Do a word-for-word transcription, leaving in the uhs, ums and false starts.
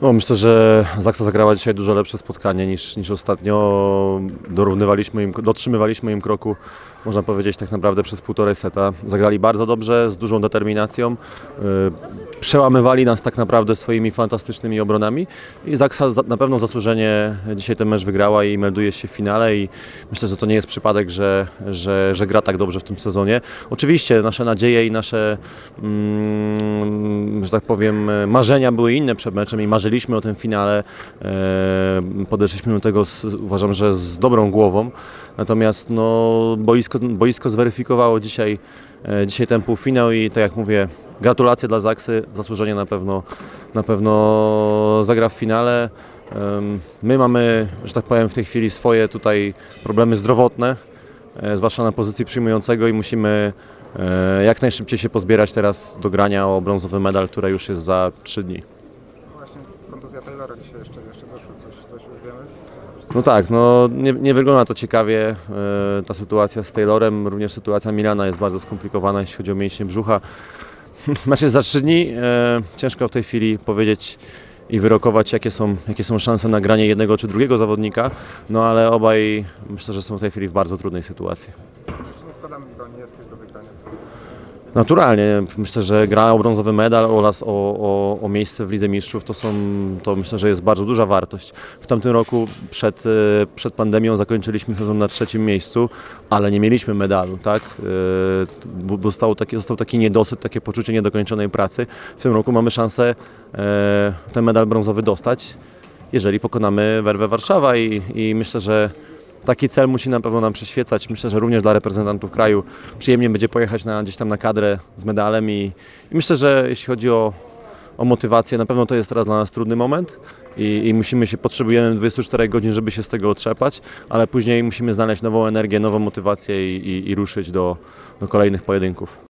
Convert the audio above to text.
No, myślę, że Zaksa zagrała dzisiaj dużo lepsze spotkanie niż, niż ostatnio. Dorównywaliśmy im, dotrzymywaliśmy im kroku, można powiedzieć, tak naprawdę przez półtorej seta. Zagrali bardzo dobrze, z dużą determinacją. Yy, przełamywali nas tak naprawdę swoimi fantastycznymi obronami i Zaksa na pewno zasłużenie dzisiaj ten mecz wygrała i melduje się w finale i myślę, że to nie jest przypadek, że, że, że gra tak dobrze w tym sezonie. Oczywiście nasze nadzieje i nasze, mm, że tak powiem, marzenia były inne przed meczem i marzyliśmy o tym finale. Podeszliśmy do tego, z, uważam, że z dobrą głową. Natomiast no, boisko, boisko zweryfikowało dzisiaj, dzisiaj ten półfinał i tak jak mówię, gratulacje dla Zaksy, zasłużenie na pewno, na pewno zagra w finale. My mamy, że tak powiem, w tej chwili swoje tutaj problemy zdrowotne, zwłaszcza na pozycji przyjmującego i musimy jak najszybciej się pozbierać teraz do grania o brązowy medal, który już jest za trzy dni. Właśnie kontuzja Taylora dzisiaj jeszcze, jeszcze doszła, coś, coś już wiemy? No tak, no nie, nie wygląda to ciekawie, e, ta sytuacja z Taylorem, również sytuacja Milana jest bardzo skomplikowana, jeśli chodzi o mięśnie brzucha. Mecz jest za trzy dni, e, ciężko w tej chwili powiedzieć i wyrokować, jakie są, jakie są szanse na granie jednego czy drugiego zawodnika, no ale obaj myślę, że są w tej chwili w bardzo trudnej sytuacji. Jeszcze nie składamy broni, jesteś do wygrania. Naturalnie, myślę, że gra o brązowy medal oraz o, o, o miejsce w Lidze Mistrzów to, są, to myślę, że jest bardzo duża wartość. W tamtym roku przed, przed pandemią zakończyliśmy sezon na trzecim miejscu, ale nie mieliśmy medalu, tak? Został taki, został taki niedosyt, takie poczucie niedokończonej pracy. W tym roku mamy szansę ten medal brązowy dostać, jeżeli pokonamy Werwę Warszawa i, i myślę, że taki cel musi na pewno nam przyświecać. Myślę, że również dla reprezentantów kraju przyjemnie będzie pojechać na, gdzieś tam na kadrę z medalem i, i myślę, że jeśli chodzi o, o motywację, na pewno to jest teraz dla nas trudny moment i, i musimy się, potrzebujemy dwudziestu czterech godzin, żeby się z tego otrzepać, ale później musimy znaleźć nową energię, nową motywację i, i, i ruszyć do, do kolejnych pojedynków.